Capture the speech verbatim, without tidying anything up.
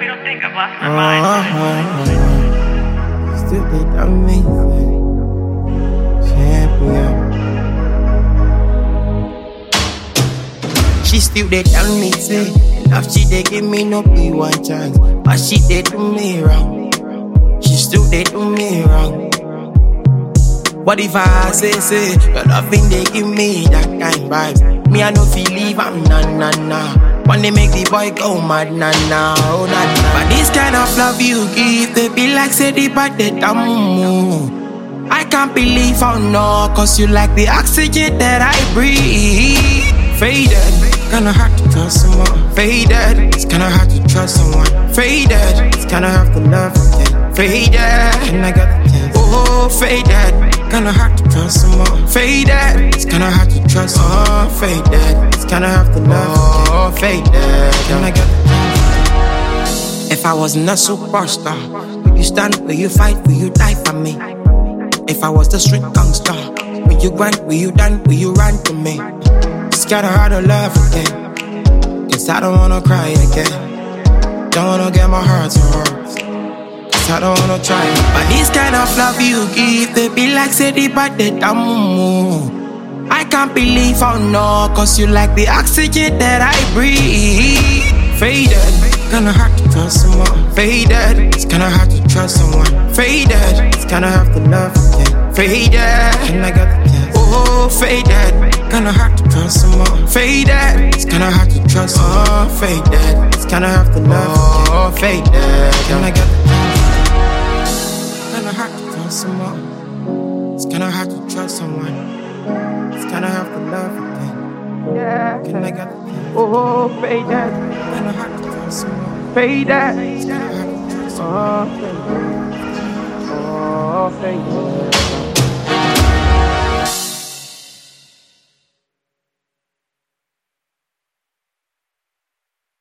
don't think I've lost my mind. Uh-huh. Still they done me, champion. She still they tell me say, love she they give me no be one chance, but she they do me wrong. She still they do me wrong. What if I say say, your loving they give me that kind vibe? Me I no feel leave I'm na na na. When they make the boy go mad na na, oh na na. But this kind of love you give, they be like say the bad they tamu. I can't believe how no, cause you like the oxygen that I breathe. Faded, kinda hard to trust someone. Faded, it's kinda hard to trust someone. Faded, it's kinda hard to love again. Faded, and I got the chance. Oh, faded, kinda hard to trust someone. Faded, it's kinda hard to trust someone. Faded, it's kinda hard to love again. Oh, faded, and I got the chance. If I wasn't a superstar, would you stand, will you fight, will you die for me? If I was the street gangster, will you grind, will you dance, will you run to me? Gotta hard to love again, cause I don't wanna cry again. Don't wanna get my heart to hurt, cause I don't wanna try. But this kind of love you give, they be like say the bad they tamu. I can't believe how no, cause you like the oxygen that I breathe. Faded, kinda hard to trust someone. Faded, it's kinda hard to trust someone. Faded, it's kinda hard to love again. Faded, and I got the chance. Oh, faded, kinda hard to trust someone. Faded, it's kinda hard to trust someone. Faded, it's kinda hard to love. Oh, faded, and I got the chance. Kinda hard to trust someone. It's kinda hard to trust someone. It's kinda hard to love again. Yeah, can I got the chance. Oh, faded, kinda hard to trust someone. Faded, it's kinda hard to trust someone. Oh, faded. Oh, faded.